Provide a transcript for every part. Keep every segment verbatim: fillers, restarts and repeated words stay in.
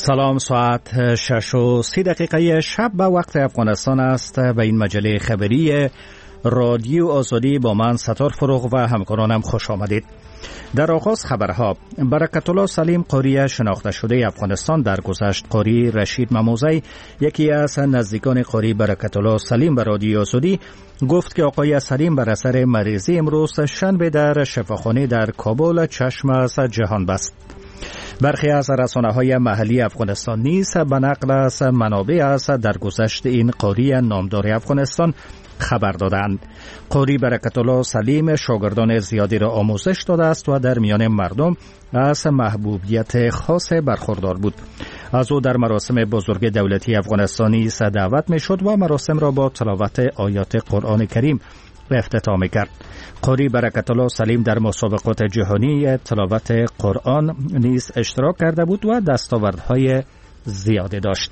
سلام، ساعت شش و سی دقیقه شب به وقت افغانستان است. به این مجله خبری رادیو آزادی با من ستار فروغ و همکارانم خوش آمدید. در آغاز خبرها: برکت الله سلیم قاری شناخته شده افغانستان درگذشت. قاری رشید مموزی، یکی از نزدیکان قاری برکت الله سلیم، به رادیو آزادی گفت که آقای سلیم بر اثر مریضی امروز شنبه در شفاخانه در کابل چشم از جهان بست. برخی از رسانه‌های محلی افغانستان نیز به نقل از منابع از درگذشت این قاری نامدار افغانستان خبر دادند. قاری برکت الله سلیم شاگردان زیادی را آموزش داده است و در میان مردم از محبوبیت خاص برخوردار بود. از او در مراسم بزرگ دولتی افغانستانی دعوت می‌شد و مراسم را با تلاوت آیات قرآن کریم افتتاح می‌کرد. قاری برکت الله سلیم در مسابقات جهانی تلاوت قرآن نیز اشتراک کرده بود و دستاوردهای زیادی داشت.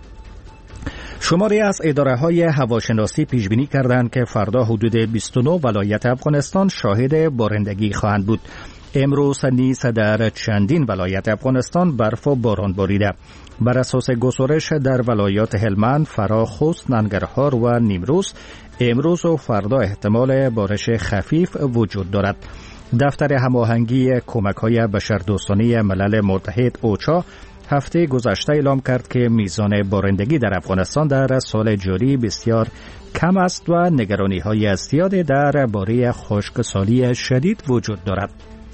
شماری از اداره‌های هواشناسی پیش بینی کردند که فردا حدود بیست و نه ولایت افغانستان شاهد بارندگی خواهند بود. امروز نیز در چندین ولایت افغانستان برف و باران باریده. بر اساس گزارش در ولایات هلمند، فرا، خوست، ننگرهار و نیمروز امروز و فردا احتمال بارش خفیف وجود دارد. دفتر هماهنگی کمک‌های بشردوستانه ملل متحد اوچا هفته گذشته اعلام کرد که میزان بارندگی در افغانستان در سال جاری بسیار کم است و نگرانی‌های زیاد درباره خشکسالی شدید وجود دارد.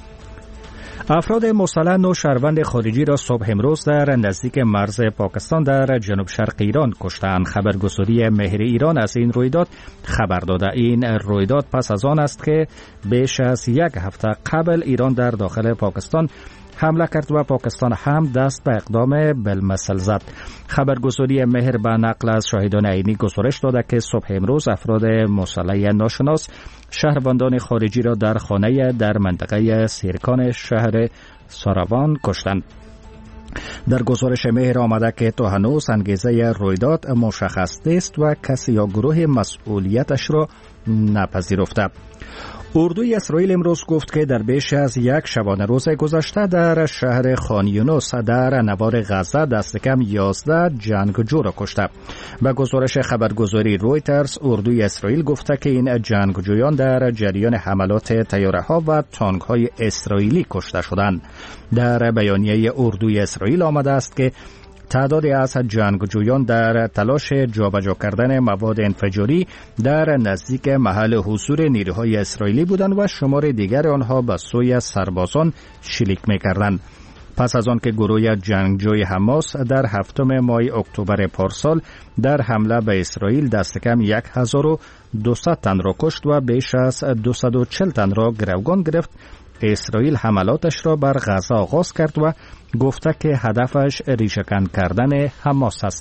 افراد مسلح و شهروند خارجی را صبح امروز در نزدیک مرز پاکستان در جنوب شرق ایران کشتند. خبرگزاری مهر ایران از این رویداد خبر داده. این رویداد پس از آن است که بیش از یک هفته قبل ایران در داخل پاکستان حمله کرد و پاکستان هم دست به اقدام بالمثل زد. خبرگزاری مهر به نقل از شاهدان عینی گزارش داده که صبح امروز افراد مسلح ناشناس شهروندان خارجی را در خانه در منطقه سیرکان شهر ساروان کشتند. در گزارش مهر آمده که تا هنوز انگیزه رویداد مشخص نیست و کسی یا گروه مسئولیتش را نپذیرفته. اردوی اسرائیل امروز گفت که در بیش از یک شبانه روز گذشته در شهر خان یونس در نوار غزه دست کم یازده جنگجو را کشته. به گزارش خبرگزاری رویترز، اردوی اسرائیل گفته که این جنگجویان در جریان حملات طیاره‌ها و تانک‌های اسرائیلی کشته شدند. در بیانیه اردوی اسرائیل آمده است که تعدادی از جنگجویان در تلاش جابجا کردن مواد انفجاری در نزدیک محل حضور نیروهای اسرائیلی بودند و شمار دیگر آنها به سوی سربازان شلیک می‌کردند. پس از آن که گروه جنگجوی حماس در هفتم ماه اکتبر پارسال در حمله به اسرائیل دست کم هزار و دویست تن را کشت و بیش از دویست و چهل تن را گروگان گرفت، اسرائیل حملاتش را بر غزه آغاز کرد و گفته که هدفش ریشه‌کن کردن حماس است.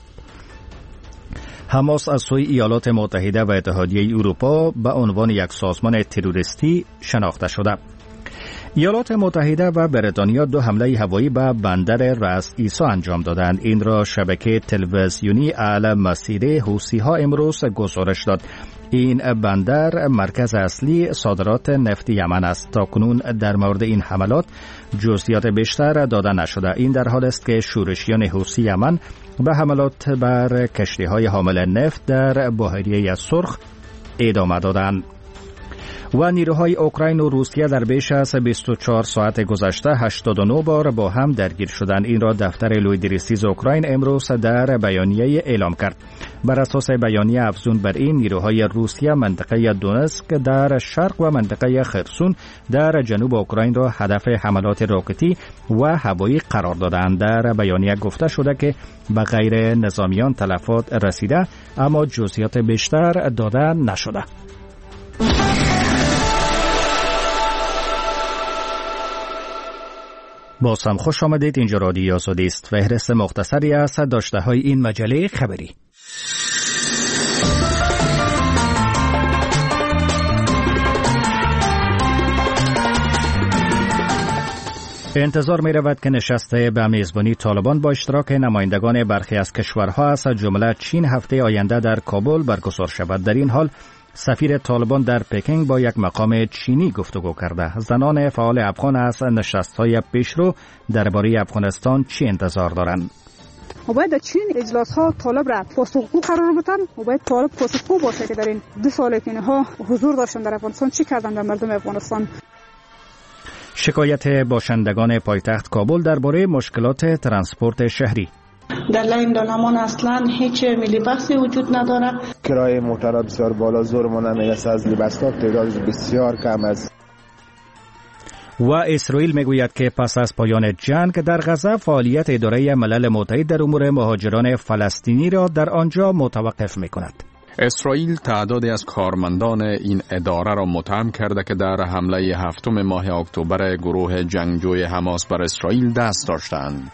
حماس از سوی ایالات متحده و اتحادیه اروپا به عنوان یک سازمان تروریستی شناخته شده. ایالات متحده و بریتانیا دو حمله هوایی به بندر رأس عیسی انجام دادند. این را شبکه تلویزیونی المسیره حوثی‌ها امروز گزارش داد. این بندر مرکز اصلی صادرات نفت یمن است. تاکنون در مورد این حملات جزئیات بیشتر داده نشده. این در حال است که شورشیان حوثی یمن به حملات بر کشتی‌های حامل نفت در بحیره سرخ ادامه دادند. و نیروهای اوکراین و روسیه در بیش از بیست و چهار ساعت گذشته هشتاد و نه بار با هم درگیر شدند. این را دفتر لویدریستیز اوکراین امروز در بیانیه اعلام کرد. بر اساس بیانیه افزون بر این، نیروهای روسیه منطقه دونسک در شرق و منطقه خرسون در جنوب اوکراین را هدف حملات راکتی و هوایی قرار دادند. در بیانیه گفته شده که به غیر نظامیان تلفات رسیده، اما جزئیات بیشتر داده نشده. باز هم خوش آمدید. اینجا رادیو آزادی است. فهرست مختصری از داشته های این مجله خبری. انتظار می رود که نشست به میزبانی طالبان با اشتراک نمایندگان برخی از کشورها از جمله چین هفته آینده در کابل برگزار شود. در این حال سفیر طالبان در پکینگ با یک مقام چینی گفتگو کرده. زنان فعال افغان از نشست‌های پیشرو درباره افغانستان چی انتظار دارند؟ و باید در چنین اجلاس ها طالب را پاسخگو قرار بدن و باید طالب پاسخگو باشه که در این دو سال که اینها حضور داشتن در افغانستان چی کردن در مردم افغانستان. شکایت باشندگان پایتخت کابل درباره مشکلات ترانسپورت شهری. در لین دالمان اصلا هیچ ملی بحثی وجود نداره. کرایه موتورها بسیار بالا، زورمون نمیرسه، از لباس‌ها تعدادش بسیار کم است. و اسرائیل میگوید که پس از پایان جنگ در غزه فعالیت اداره ملل متحد در امور مهاجران فلسطینی را در آنجا متوقف میکند. اسرائیل تعدادی از کارمندان این اداره را متهم کرده که در حمله هفتم ماه اکتبر گروه جنگجوی حماس بر اسرائیل دست داشتند.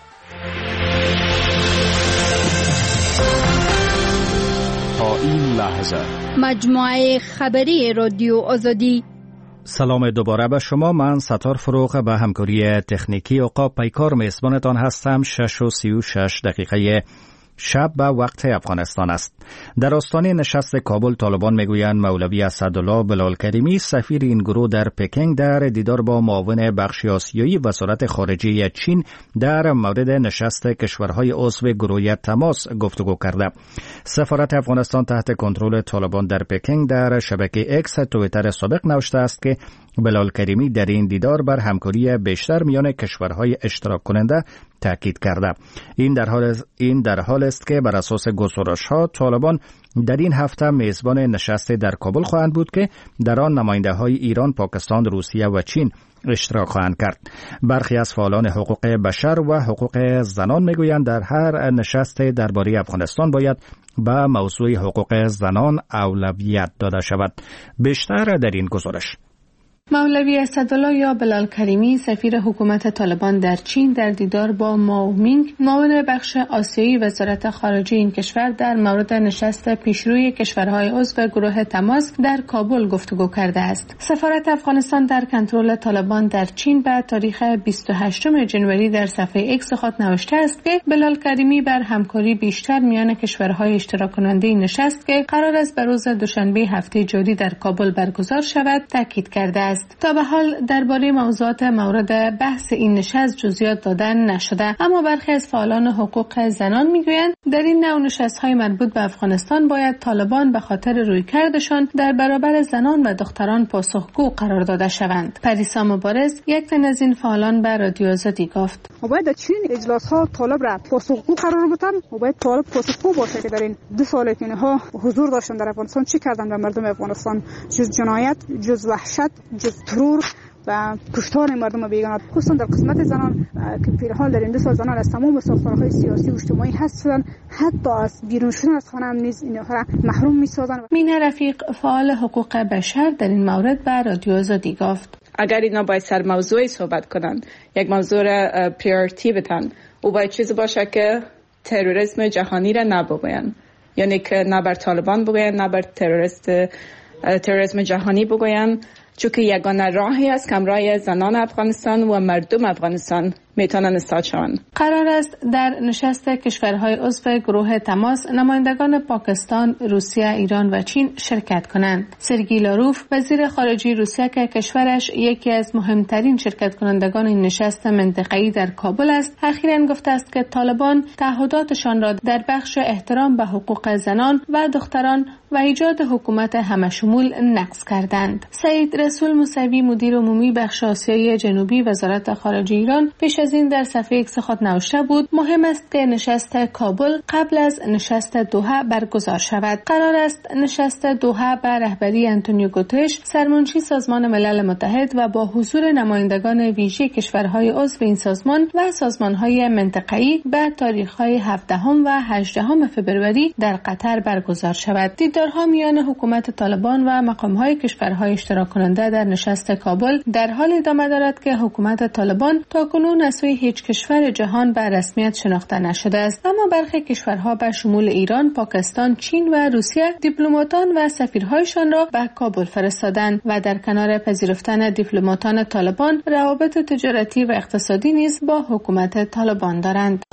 تا این لحظه مجموعه خبری رادیو آزادی. سلام دوباره به شما. من ستار فروغ به همکاری تکنیکی عقاب پیکار میزبانتان هستم. شش و سی و شش دقیقه شب به وقت افغانستان است. در آستانه نشست کابل طالبان میگویند مولوی اسدالله بلالکریمی سفیر این گروه در پکینگ در دیدار با معاون بخش آسیایی وزارت خارجه چین در مورد نشست کشورهای عضو گروه تماس گفتگو کرده. سفارت افغانستان تحت کنترل طالبان در پکینگ در شبکه اکس توییتر سابق نوشته است که بلالکریمی در این دیدار بر همکاری بیشتر میان کشورهای اشتراک کننده تاکید کرده. این در حال این در حال است که بر اساس گزارش‌ها طالبان در این هفته میزبان نشست در کابل خواهند بود که در آن نماینده‌های ایران، پاکستان، روسیه و چین اشتراک خواهند کرد. برخی از فعالان حقوق بشر و حقوق زنان میگویند در هر نشست درباره افغانستان باید به موضوع حقوق زنان اولویت داده شود. بیشتر در این گزارش. مولوی اسدالله یا بلالکریمی سفیر حکومت طالبان در چین در دیدار با ماو مینگ معاون بخش آسیایی وزارت خارجه این کشور در مورد نشست پیشروی کشورهای عضو گروه تماس در کابل گفتگو کرده است. سفارت افغانستان در کنترل طالبان در چین به تاریخ بیست و هشتم ژانویه در صفحه اکس خود نوشته است که بلالکریمی بر همکاری بیشتر میان کشورهای اشتراک کننده نشست که قرار است به روز دوشنبه هفته جاری در کابل برگزار شود تاکید کرده است. تا به حال درباره موضوعات مورد بحث این نشست جزئیات دادن نشده، اما برخی از فعالان حقوق زنان میگویند در این نوع نشست‌های مربوط به افغانستان باید طالبان به خاطر رویکردشان در برابر زنان و دختران پاسخگو قرار داده شوند. پریسا مبارز یک تن از این فعالان به رادیو آزادی گفت: و باید در چنین اجلاس‌ها طالب را پاسخگو قرار بدن و باید طالب پاسخگو باشه که در این دو سال که اینها حضور داشتن در افغانستان چی کردن در مردم افغانستان، جز جنایت، جز وحشت، جز ترور و کشتار مردم بیگانه، خصوصا در قسمت زنان که به حال در این دو سال زنان از تمام ساختارهای سیاسی و اجتماعی هستند، حتی از بیرون شدن از خانه هم نیز اینها را محروم می‌سازند. مینه رفیق فعال حقوق بشر در این مورد به رادیو آزادی گفت: اگر اینا باید سر موضوعی صحبت کنند، یک موضوع را پریورتی بدن، او باید چیزی باشه که تروریسم جهانی را نبگوین، یعنی که نه بر طالبان بگوین نه بر تروریست تروریسم جهانی بگوین، چون که یگانه راهی است که راه زنان افغانستان و مردم افغانستان میتونن استاد شوند. قرار است در نشست کشورهای عضو گروه تماس نمایندگان پاکستان، روسیه، ایران و چین شرکت کنند. سرگئی لاروف وزیر خارجه روسیه که کشورش یکی از مهمترین شرکت کنندگان این نشست منطقه‌ای در کابل است، اخیراً گفته است که طالبان تعهداتشان را در بخش احترام به حقوق زنان و دختران و ایجاد حکومت همشمول نقض کردند. سعید رسول موسوی مدیر عمومی بخش آسیای جنوبی وزارت خارجه ایران پیش از این در صفحه ایکس خود نوشته بود: مهم است که نشست کابل قبل از نشست دوحه برگزار شود. قرار است نشست دوحه به رهبری آنتونیو گوترش، سرمنشی سازمان ملل متحد و با حضور نمایندگان ویژه کشورهای عضو این سازمان و سازمانهای منطقه‌ای به تاریخ‌های هفدهم و هجدهم فوریه در قطر برگزار شود. دیدارها میان حکومت طالبان و مقام‌های کشورهای اشتراک کننده در نشست کابل در حال ادامه دارد که حکومت طالبان تاکنون از سوی هیچ کشور جهان به رسمیت شناخته نشده است، اما برخی کشورها به شمول ایران، پاکستان، چین و روسیه دیپلماتان و سفیرهایشان را به کابل فرستادند و در کنار پذیرفتن دیپلماتان طالبان روابط تجارتی و اقتصادی نیز با حکومت طالبان دارند.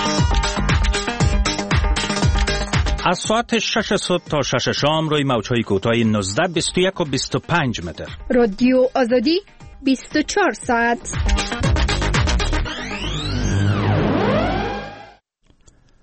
از ساعت شش صبح تا شش شام روی موج‌های کوتاه نوزده، بیست و یک و بیست و پنج متر. رادیو آزادی بیست و چهار ساعت.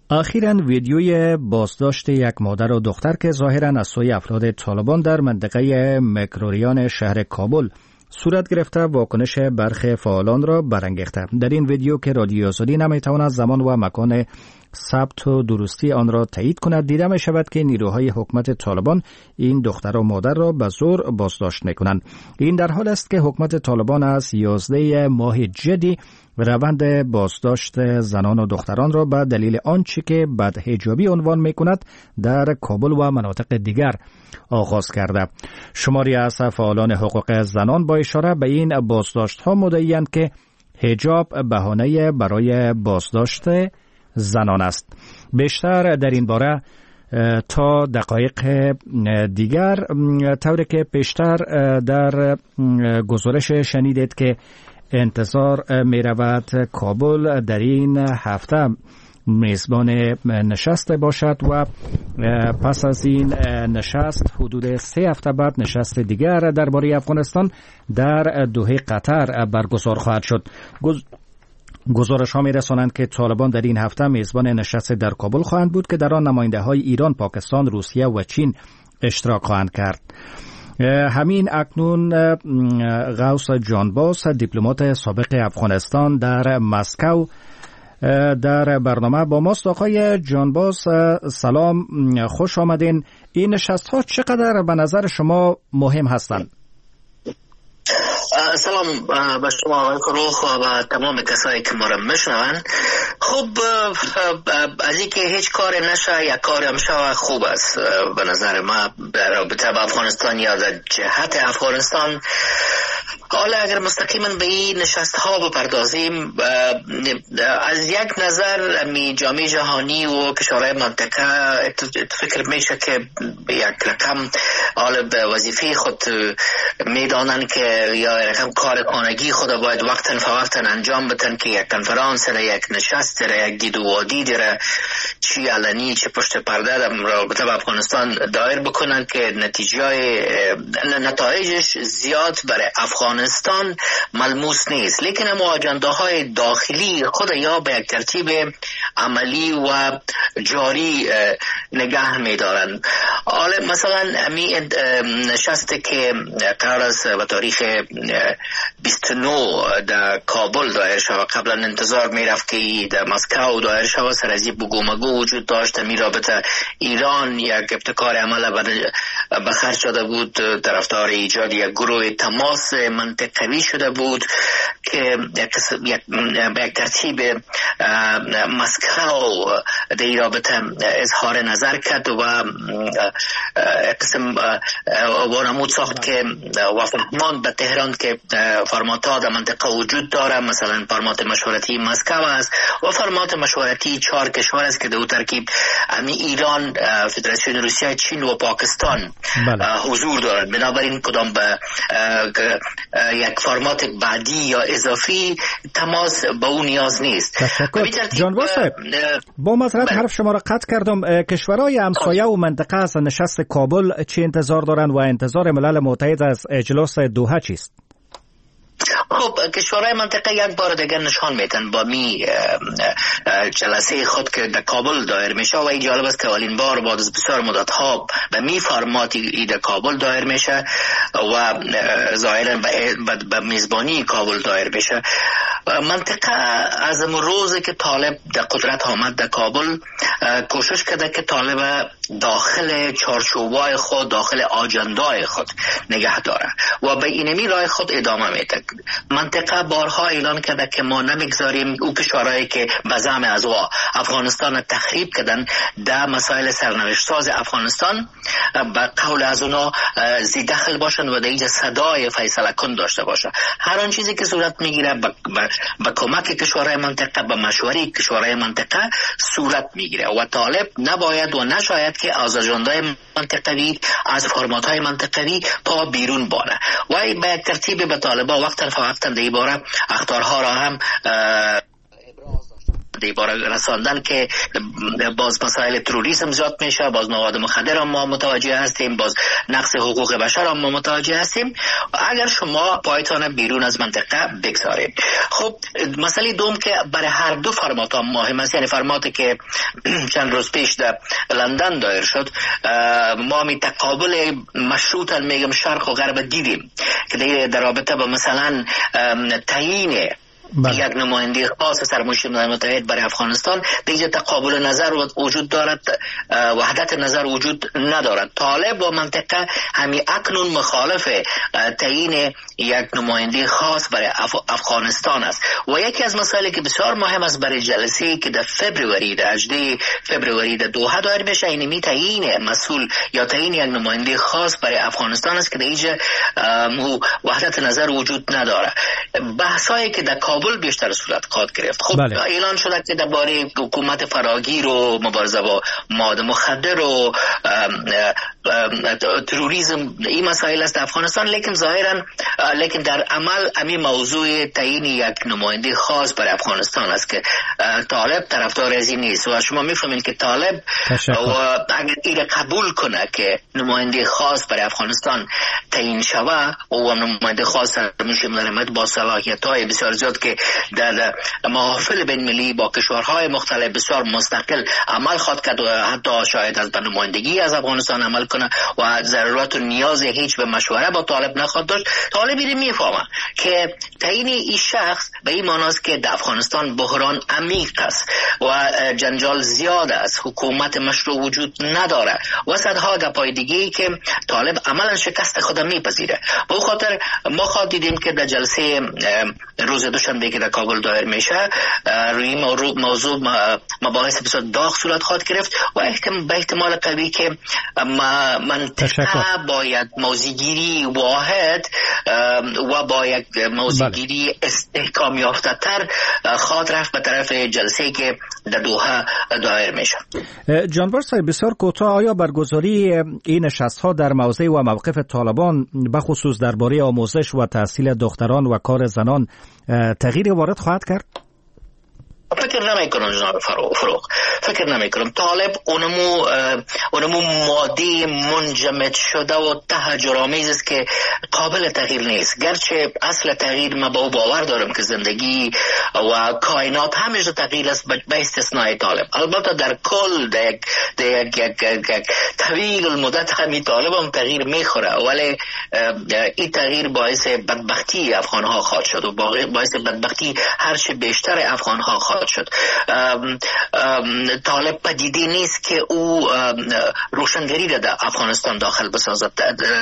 اخیراً ویدیوی بازداشت یک مادر و دختر که ظاهراً از سوی افراد طالبان در منطقه مکروریان شهر کابل صورت گرفته واکنش برخی فعالان را برانگیخته. در این ویدیو که رادیو آزادی نمیتواند زمان و مکان ثبت و درستی آن را تایید کند، دیده می شود که نیروهای حکومت طالبان این دختر و مادر را به زور بازداشت می کنند. این در حال است که حکومت طالبان از یازده ماه جدی روند بازداشت زنان و دختران را به دلیل آنچه که بدحجابی عنوان می کند در کابل و مناطق دیگر آغاز کرده. شماری از فعالان حقوق زنان با اشاره به این بازداشت ها مدعی‌اند که حجاب بهانه برای بازداشت زنان است. بیشتر در این باره تا دقایق دیگر، طوری که پیشتر در گزارش شنیدید که انتظار می رود کابل در این هفته میزبان نشست باشد و پس از این نشست حدود سه هفته بعد نشست دیگر درباره افغانستان در دوحه قطر برگزار خواهد شد. گز... گزارش ها می رسانند که طالبان در این هفته میزبان نشست در کابل خواهند بود که در آن نماینده های ایران، پاکستان، روسیه و چین اشتراک خواهند کرد. همین اکنون غوث جانباز، دیپلمات سابق افغانستان در مسکو، در برنامه با ماست. آقای جانباز سلام، خوش آمدین. این نشست ها چقدر به نظر شما مهم هستند؟ سلام به شما آقای کروخ و تمام کسایی که ما را میشنوند. خب از اینکه هیچ کار نشه یک کاری هم شوه خوب است به نظر ما در رابطه با افغانستان یا در جهت افغانستان. حالا اگر مستقیما به این نشست ها بپردازیم، از یک نظر می جامعه جهانی و کشورهای منطقه فکر میشه که یک رقم حالا به وظیفه خود میدانن که یا رقم کار خانگی خود باید وقتا فوقتا انجام بدن که یک کنفرانس را، یک نشست را، یک دید و دید را، چی علنی چی پشت پرده در رابطه با افغانستان دایر بکنن که نتیجه نتایجش زیاد برای افغانستان ملموس نیست، لیکن اما اجنده های داخلی خود یا به یک ترتیب عملی و جاری نگه می دارن. حالا مثلا امی نشسته که قرار است به تاریخ بیست و نه در کابل دایر شود، قبلا انتظار می رفت که در مسکو دایر شود، سر از بگو مگو وجود داشت. می رابطه ایران یک ابتکار عمل به خرج شده بود، طرفدار ایجاد یک گروه تماس منطقوی شده بود که به یک ترتیب مسکو در این رابطه اظهار نظر کرد و قسم وانمود ساخت که و فهمان به تهران که فرمات ها در منطقه وجود داره، مثلا فرمات مشورتی مسکو است و فرمات مشورتی چهار کشور است که در ترکیب امی ایران، فدراسیون روسیه، چین و پاکستان بله. حضور دارد. بنابراین کدام به یک فرمات بعدی یا اضافی تماس به اون نیاز نیست. جانباز صاحب، با معذرت حرف شما را قطع کردم. کشورهای همسایه و منطقه از نشست کابل چه انتظار دارند و انتظار ملل متحد از اجلاس دوحه چیست؟ خب کشورهای منطقه یک بار دیگر نشان میتن با می جلسه خود که در کابل دایر میشه و این جالب است که اولین بار بعد از بسیار مدت ها به می فرماتی در کابل دایر میشه و ظاهرا به میزبانی کابل دایر میشه. منطقه از روزی که طالب در قدرت آمد در کابل کوشش کرده که طالب داخل چارچوبای خود، داخل آجندای خود نگه داره و به اینمی راه خود ادامه میده. منطقه بارها اعلان کرده که ما نمیگذاریم او کشورهایی که به زعم از او افغانستان تخریب کردن در مسائل سرنوشت ساز افغانستان به قول از اونا زی دخل باشن و در اینجا صدای فیصله کن داشته باشه. هر آن چیزی که صورت میگیره به کمک کشورهای منطقه، به مشوره کشورهای منطقه صورت میگیره و طالب نباید و نشاید که از اجندای منطقوی، از فرماتهای منطقوی پا بیرون بانه و به یک ترتیب به طالبا وقتا فوقتا در این باره اخطارها را هم به بار رساندن که باز مسائل تروریسم زیاد میشه، باز مواد مخدر هم ما متوجه هستیم، باز نقض حقوق بشر هم ما متوجه هستیم. اگر شما پایتان بیرون از منطقه بگذارید. خب مسئله دوم که برای هر دو فرمات هم مهم است، یعنی فرماتی که چند روز پیش در لندن دایر شد، ما می تقابل مشروطا میگم شرق و غرب دیدیم که در رابطه با مثلا تعیین بله. یک نماینده خاص سرمایه ملل متحد برای افغانستان دیگه تقابل نظر وجود دارد، وحدت نظر وجود ندارد. طالب با منطقه همین اکنون مخالف تعیین یک نماینده خاص برای اف... افغانستان است و یکی از مسائلی که بسیار مهم است برای جلسه که در فبروری در هجدهم فبروری در دوحه دایر میشه، این می تعیین مسئول یا تعیین یک نماینده خاص برای افغانستان است که دیگه وحدت نظر وجود نداره. بحثایی که در کابل بیشتر صورت خواهد گرفت. خب بله. اعلان شده که درباره حکومت فراگیر و مبارزه با مواد مخدر و تروریسم این مسائل است افغانستان، لیکن ظاهرا لیکن در عمل همین موضوع تعیین یک نماینده خاص برای افغانستان است که طالب طرفدار از این نیست و شما میفهمید که طالب و اگر این قبول کنه که نماینده خاص برای افغانستان تعیین شود و نماینده خاص میشه ملت با صلاحیت‌های بسیار زیاد که در محافل بین المللی با کشورهای مختلف بسیار مستقل عمل خواهد کرد و حتی شاید از به نمایندگی از افغانستان عمل کنه و ضرورت و نیاز هیچ به مشوره با طالب نخواهد داشت. طالب این میفهمه که تعیین این شخص به این معنی است که در افغانستان بحران عمیق است و جنجال زیاد است، حکومت مشروع وجود نداره و صدها گپای دیگه‌ای که طالب عملا شکست خود میپذیره. به خاطر خاطر ما خواهد دیدیم که در جلسه روز دوشنبه که در کابل دایر میشه روی موضوع مباحث بسیار داغ صورت خواهد گرفت و به احتمال قوی که منطقه باید موضع‌گیری واحد و با یک موضع‌گیری استحکام یافته تر خواهد رفت به طرف جلسه که در دوحه دایر میشه. جانور صاحب بسیار کوتاه، آیا برگزاری این نشست‌ها در موضع و موقف طالبان بخصوص درباره آموزش و تحصیل دختران و کار زنان تغییر وارد خواهد کرد؟ فکر نمی کنم جناب فروغ، فکر نمی کنم. طالب اونمو اونمو ماده منجمد شده و تهجرآمیز است که قابل تغییر نیست. گرچه اصل تغییر ما با باور دارم که زندگی و کائنات همیشه تغییر است به استثنای طالب. البته در کل در یک یک طویل المدت همی طالب هم تغییر میخوره، ولی این تغییر باعث بدبختی افغان ها خواهد شد و باعث بدبختی هرچه بیشتر افغان ها خواهد شد. ام ام طالب پدیده نیست که او روشنگری را در افغانستان داخل بسازد.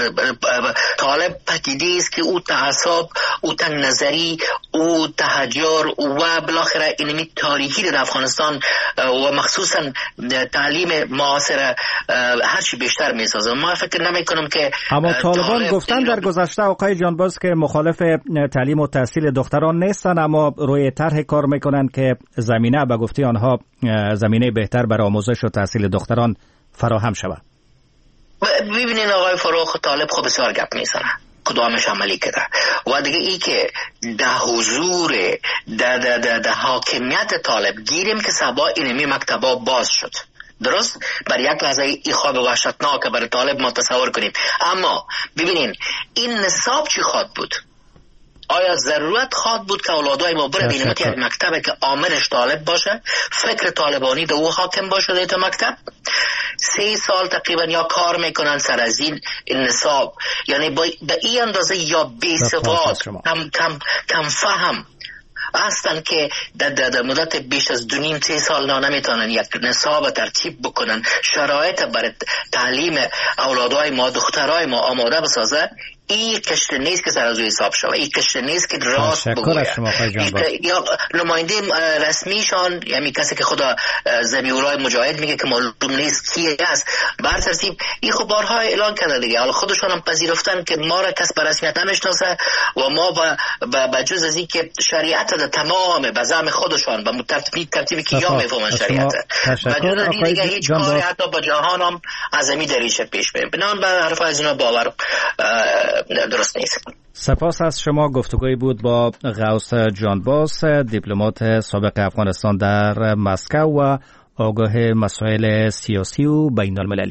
طالب پدیده است که او تعصب، او تنگ نظری، او تهجر و بالاخره اینمی تاریکی را در افغانستان و مخصوصا تعلیم معاصر هرچی بیشتر می سازد. ما فکر نمی کنم که اما طالبان گفتن در گذشته آقای جانباز که مخالف تعلیم و تحصیل دختران نیستن، اما روی طرح کار میکنن که زمینه به گفته آنها زمینه بهتر برای آموزش و تحصیل دختران فراهم شود. ببینین آقای فروغ، طالب خب بسیار گپ میزنه، کدامش عملی کرده و دیگه ای که در حضور در در در, در حاکمیت طالب گیریم که سبا اینمی مکتبا باز شد. درست بر یک لحظه ای خواب وحشتناک برای طالب ما تصور کنیم. اما ببینین این نصاب چی خواد بود؟ آیا ضرورت خواهد بود که اولادای ما بره بینیم که مکتب که آمرش طالب باشه، فکر طالبانی دو او حاکم باشه در مکتب؟ سه سال تقریبا یا کار میکنن سر از این نصاب، یعنی به این اندازه یا بی سواد کم کم کم فهم هستن که در, در, در مدت بیش از دو نیم سه سال نه نمیتونن یک نصاب ترتیب بکنن، شرایط برای تعلیم اولادای ما، دخترای ما آماده بسازه. این کشت نیست که سر از حساب شود، این کشت نیست که راست بگوید. یا نماینده رسمیشان، یعنی کسی که خدا ذبیح‌الله مجاهد میگه که معلوم نیست کی است، بر ترتیب این خب بارها اعلان کرده دیگه. حالا خودشون هم پذیرفتن که ما را کس به رسمیت نمیشناسه و ما به جز از این که شریعت در تمام بزعم خودشان به ترتیب ترتیبی که یا میفهمن شریعت و جز از این دیگه هیچ کاری حتی با جهان هم عظمی دریشه پیش میره. بنابراین به حرف از اینا باور درست نیست. سپاس از شما. گفتگوی بود با غوث جانباز، دیپلمات سابق افغانستان در مسکو و آگاه مسائل سیاسی و بین المللی.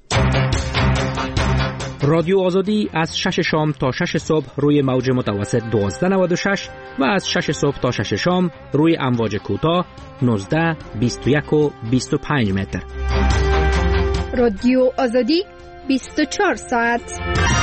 رادیو آزادی از شش شام تا شش صبح روی موج متوسط دوازده نود و شش و از شش صبح تا شش شام روی امواج کوتاه نوزده، بیست و یک و بیست و پنج متر. رادیو آزادی بیست و چهار ساعت.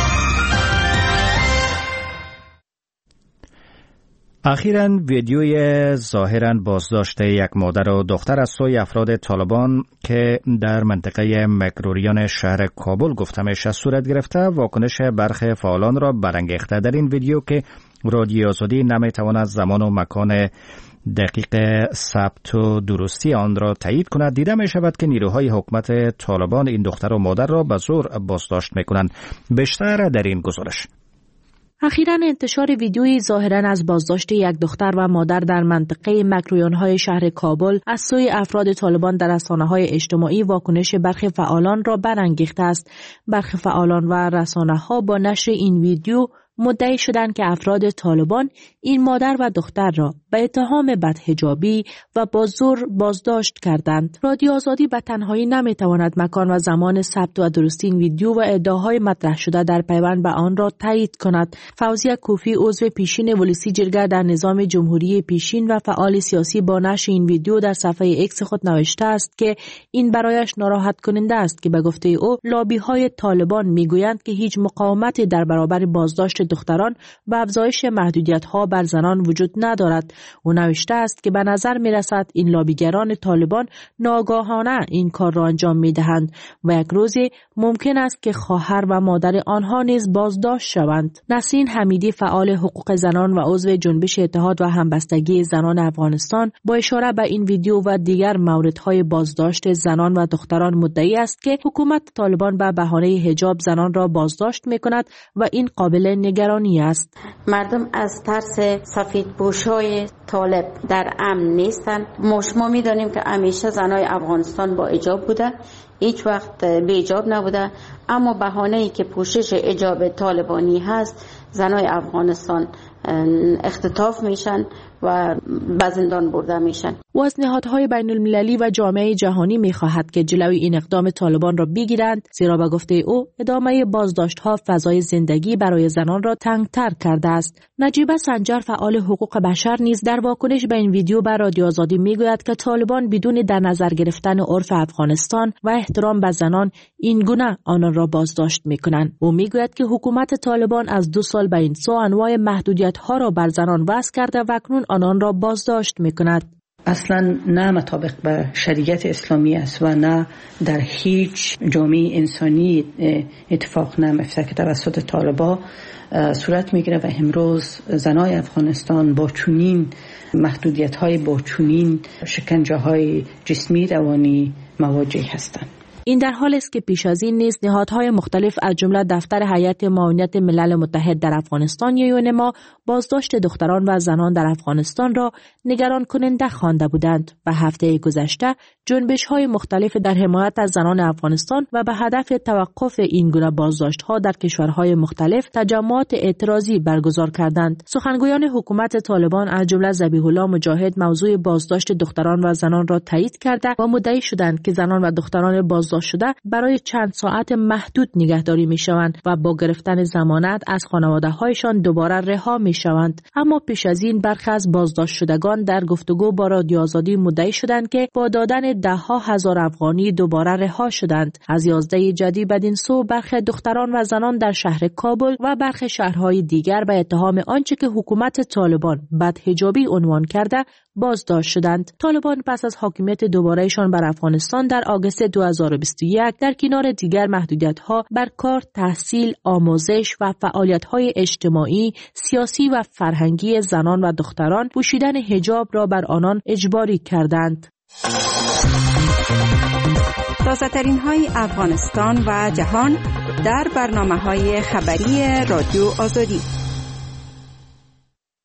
اخیراً ویدیوی ظاهراً بازداشت یک مادر و دختر از سوی افراد طالبان که در منطقه مکروریان شهر کابل گفته میشه صورت گرفته، واکنش برخی فعالان را برانگیخته. در این ویدیو که رادیو آزادی نمیتواند زمان و مکان دقیق ثبت و درستی آن را تایید کند، دیده می شود که نیروهای حکومت طالبان این دختر و مادر را به زور بازداشت می کنند. بیشتر در این گزارش. اخیراً انتشار ویدیویی ظاهراً از بازداشت یک دختر و مادر در منطقه مکرویان‌های شهر کابل از سوی افراد طالبان در رسانه‌های اجتماعی واکنش برخی فعالان را برانگیخته است. برخی فعالان و رسانه‌ها با نشر این ویدیو مدعی شدند که افراد طالبان این مادر و دختر را به اتهام بدحجابی و با زور بازداشت کردند. رادیو آزادی به تنهایی نمیتواند مکان و زمان ثبت و درستی این ویدیو و ادعاهای مطرح شده در پیوند به آن را تایید کند. فوزیه کوفی، عضو پیشین ولسی جرگه در نظام جمهوری پیشین و فعال سیاسی، با نشر این ویدیو در صفحه ایکس خود نوشته است که این برایش ناراحت کننده است که به گفته او لابی‌های طالبان میگویند که هیچ مقاومتی در برابر بازداشت دختران و افزایش محدودیت‌ها بر زنان وجود ندارد. او نوشته است که به نظر می‌رسد این لابیگران طالبان ناگاهانه این کار را انجام می‌دهند و یک روزی ممکن است که خواهر و مادر آنها نیز بازداشت شوند. نسرین حمیدی، فعال حقوق زنان و عضو جنبش اتحاد و همبستگی زنان افغانستان، با اشاره به این ویدیو و دیگر موردهای بازداشت زنان و دختران مدعی است که حکومت طالبان به بهانه حجاب زنان را بازداشت می‌کند و این قابل نگرانی است. مردم از ترس سفیدپوش‌های طالب در امن نیستند. ما شما می‌دانیم که همیشه زنای افغانستان با حجاب بوده، هیچ وقت بی حجاب نبوده، اما بهانه‌ای که پوشش حجاب طالبانی هست زنای افغانستان اختطاف میشن و به زندان برده میشن. و از نهادهای بین المللی و جامعه جهانی میخواهد که جلوی این اقدام طالبان را بگیرند، زیرا به گفته او ادامه بازداشت ها فضای زندگی برای زنان را تنگتر کرده است. نجیبه سنجر، فعال حقوق بشر، نیز در واکنش به این ویدیو بر رادیو آزادی میگوید که طالبان بدون در نظر گرفتن عرف افغانستان و احترام به زنان این گونه آنان را بازداشت میکنند. او میگوید که حکومت طالبان از دو سال به این سو انواع محدودیت ها را بر زنان وضع کرده و اکنون آنان را بازداشت میکند. اصلا نه مطابق به شریعت اسلامی است و نه در هیچ جامعه انسانی اتفاق نمیفته که توسط طالبان صورت میگیره و امروز زنای افغانستان با چنین محدودیت های، با چنین شکنجه های جسمی روانی مواجه هستند. این در حال است که پیش از این نیز نهادهای مختلف از جمله دفتر هیئت معاونت ملل متحد در افغانستان یا یونما بازداشت دختران و زنان در افغانستان را نگران کننده خوانده بودند و هفته گذشته جنبش‌های مختلف در حمایت از زنان افغانستان و به هدف توقف این گونه بازداشت‌ها در کشورهای مختلف تجمعات اعتراضی برگزار کردند. سخنگویان حکومت طالبان از جمله ذبیح الله مجاهد موضوع بازداشت دختران و زنان را تایید کرده و مدعی شدند که زنان و دختران بازداشت شده برای چند ساعت محدود نگهداری می‌شوند و با گرفتن ضمانت از خانواده‌هایشان دوباره رها می‌شوند. اما پیش از این برخی از بازداشت شدگان در گفتگو با رادیو آزادی مدعی شدند که با دادن ده ها هزار افغانی دوباره رها شدند. از یازده جدی بدین سو برخی دختران و زنان در شهر کابل و برخی شهرهای دیگر به اتهام آنچه که حکومت طالبان بدحجابی عنوان کرده بازداشت شدند. طالبان پس از حاکمیت دوبارهشان بر افغانستان در آگوست دو هزار و بیست و یک در کنار دیگر محدودیت‌ها بر کار، تحصیل، آموزش و فعالیت‌های اجتماعی، سیاسی و فرهنگی زنان و دختران پوشیدن حجاب را بر آنان اجباری کردند. تازه‌ترین های افغانستان و جهان در برنامه‌های خبری رادیو آزادی.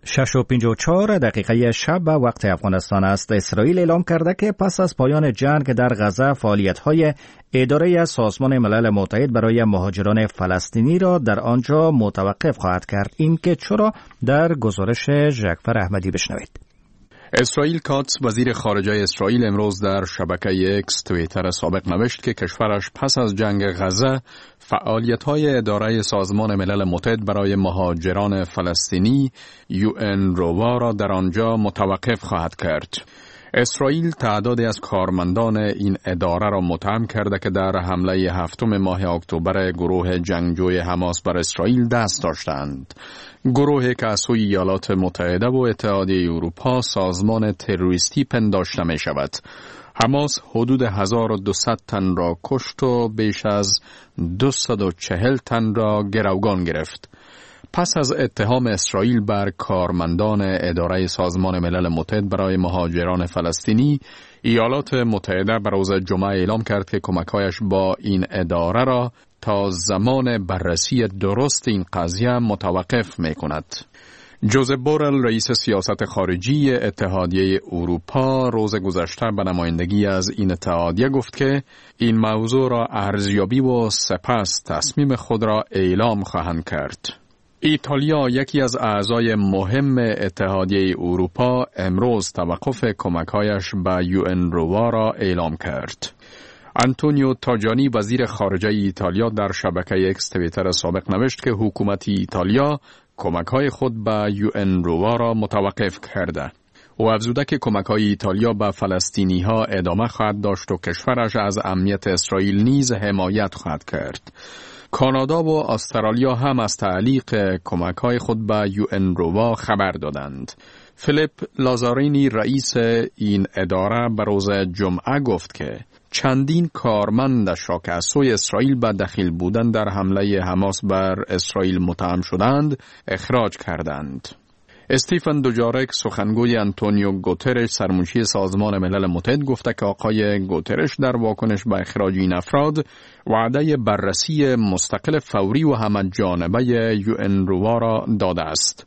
شش و پنجاه و چهار دقیقه شب به وقت افغانستان است. اسرائیل اعلام کرده که پس از پایان جنگ در غزه فعالیت‌های اداره سازمان ملل متحد برای مهاجران فلسطینی را در آنجا متوقف خواهد کرد. این که چرا؟ در گزارش جعفر احمدی بشنوید. اسرائیل کاتس وزیر خارجه اسرائیل امروز در شبکه اکس توییتر سابق نوشت که کشورش پس از جنگ غزه فعالیت‌های اداره سازمان ملل متحد برای مهاجران فلسطینی یو ان روا را در آنجا متوقف خواهد کرد. اسرائیل تعدادی از کارمندان این اداره را متهم کرده که در حمله هفتم ماه اکتبر گروه جنگجوی حماس بر اسرائیل دست داشتند. گروهی که از سوی ایالات متحده و اتحادیه اروپا سازمان تروریستی پنداشته می شود. حماس حدود هزار و دویست تن را کشت و بیش از دویست و چهل تن را گروگان گرفت. پس از اتهام اسرائیل بر کارمندان اداره سازمان ملل متحد برای مهاجران فلسطینی، ایالات متحده بر روز جمعه اعلام کرد که کمک‌هایش با این اداره را تا زمان بررسی درست این قضیه متوقف می‌کند. جوزف بورل رئیس سیاست خارجی اتحادیه اروپا روز گذشته به نمایندگی از این اتحادیه گفت که این موضوع را ارزیابی و سپس تصمیم خود را اعلام خواهند کرد. ایتالیا یکی از اعضای مهم اتحادیه اروپا امروز توقف کمک‌هایش به یو ان روا را اعلام کرد. آنتونیو تاجانی وزیر خارجه ایتالیا در شبکه اکس توییتر سابق نوشت که حکومت ایتالیا کمک‌های خود به یو ان روا را متوقف کرده. او افزوده که کمک‌های ایتالیا به فلسطینی‌ها ادامه خواهد داشت و کشورش از امنیت اسرائیل نیز حمایت خواهد کرد. کانادا و استرالیا هم از تعلیق کمک‌های خود به یو ان روا خبر دادند. فیلیپ لازارینی رئیس این اداره به روز جمعه گفت که چندین کارمندش را که از سوی اسرائیل به دخیل بودن در حمله حماس بر اسرائیل متهم شدند اخراج کردند. استیفن دوجارک سخنگوی آنتونیو گوترش سرمنشی سازمان ملل متحد گفته که آقای گوترش در واکنش به اخراج این افراد وعده بررسی مستقل فوری و همه جانبه یو ان روا را داده است.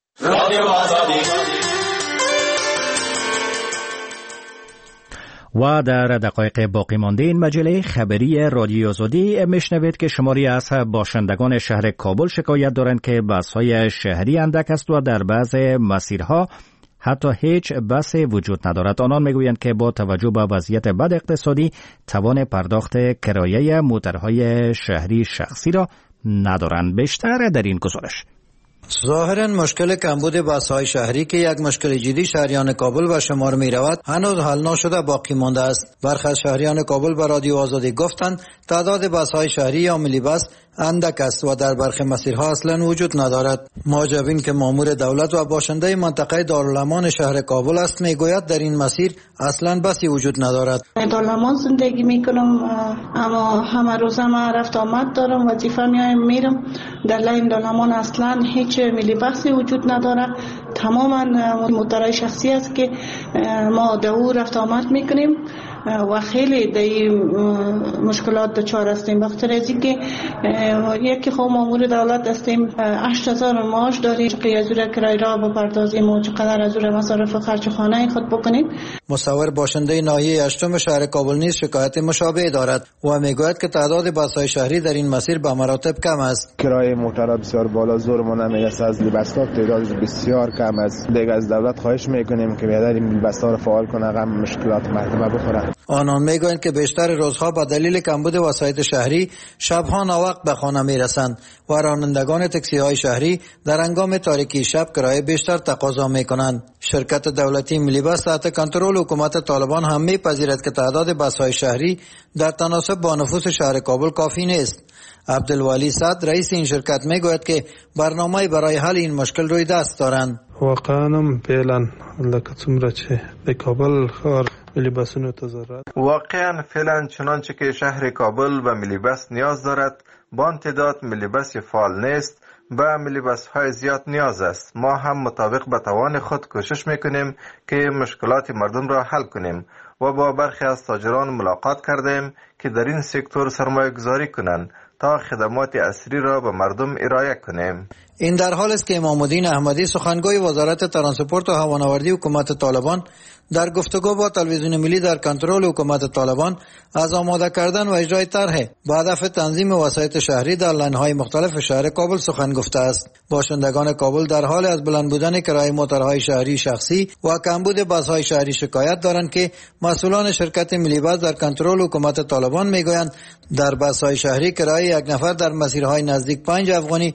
و در دقایق باقی مانده این مجله خبری رادیو آزادی میشنوید که شماری از باشندگان شهر کابل شکایت دارند که بس‌های شهری اندک است و در بعض مسیرها حتی هیچ بس وجود ندارد. آنان میگویند که با توجه به وضعیت بد اقتصادی توان پرداخت کرایه موترهای شهری شخصی را ندارند. بیشتر در این گزارش. ظاهراً مشکل کمبود بس‌های شهری که یک مشکل جدی شهریان کابل و شمار می رود هنوز حل نشده باقی مانده است. برخی از شهریان کابل به رادیو آزادی گفتند تعداد بس‌های شهری یا ملی بس اندک است و در برخی مسیرها اصلا وجود ندارد. ماجبین که مامور دولت و باشنده منطقه دارالامان شهر کابل است میگوید در این مسیر اصلا بسی وجود ندارد. دارالامان زندگی میکنم اما همه روز ما رفت آمد دارم، وظیفه میایم میرم. در لین دارالامان اصلا هیچ ملی بسی وجود نداره، تماما موترهای شخصی است که ما دو رفت آمد میکنیم و خیلی در مشکلات دچار هستیم. بخاطر از اینکه یکی خب مامور دولت هستیم، هشت هزار معاش داریم که از اون کرایه را بپردازیم و چقدر از اون مصارف خرج خانه خود بکنیم. مصور باشنده ناحیه هشتم شهر کابل نیز شکایت مشابه دارد و میگوید که تعداد بس‌های شهری در این مسیر به مراتب کم است. کرایه موتر بسیار بالا، زور ما نمیرسه. از لیبستا تعدادش بسیار کم است. دیگه از دولت خواهش میکنیم که بیادر این لیبستا رو فعال کنه، غم مشکلات مردم بخوره. آنان میگویند که بیشتر روزها به دلیل کمبود وسایط شهری شبها ناوقت به خانه میرسند و رانندگان تاکسی های شهری در هنگام تاریکی شب کرایه بیشتر تقاضا میکنند. شرکت دولتی ملی بس تحت کنترل حکومت طالبان هم میپذیرد که تعداد بس های شهری در تناسب با نفوس شهر کابل کافی نیست. عبدالولی صد رئیس این شرکت میگوید که برنامه برای حل این مشکل روی دست دارند. واقعا فعلا لکه څومره چې د کابل ښار ملی بسونو ته ضرورت واقعا فعلا چنانچه که شهر کابل به ملی بس نیاز دارد با آن تعداد ملی بس فعال نیست، به ملی بس های زیاد نیاز است. ما هم مطابق به توان خود کوشش میکنیم که مشکلات مردم را حل کنیم و با برخی از تاجران ملاقات کردیم که در این سکتور سرمایه گذاری کنند تا خدمات اصلی را به مردم ارائه کنیم. این در حال است که امام الدین احمدی سخنگوی وزارت ترانسپورت و هوانوردی حکومت طالبان در گفتگو با تلویزیون ملی در کنترل حکومت طالبان از آماده کردن و اجرای طرح با هدف تنظیم وسایط شهری در لاین‌های مختلف شهر کابل سخن گفته است. باشندگان کابل در حال از بلند بودن کرایه موتورهای شهری شخصی و کمبود بس‌های شهری شکایت دارند که مسئولان شرکت ملی بس در کنترل حکومت طالبان میگویند در بس‌های شهری کرایه یک نفر در مسیرهای نزدیک پنج افغانی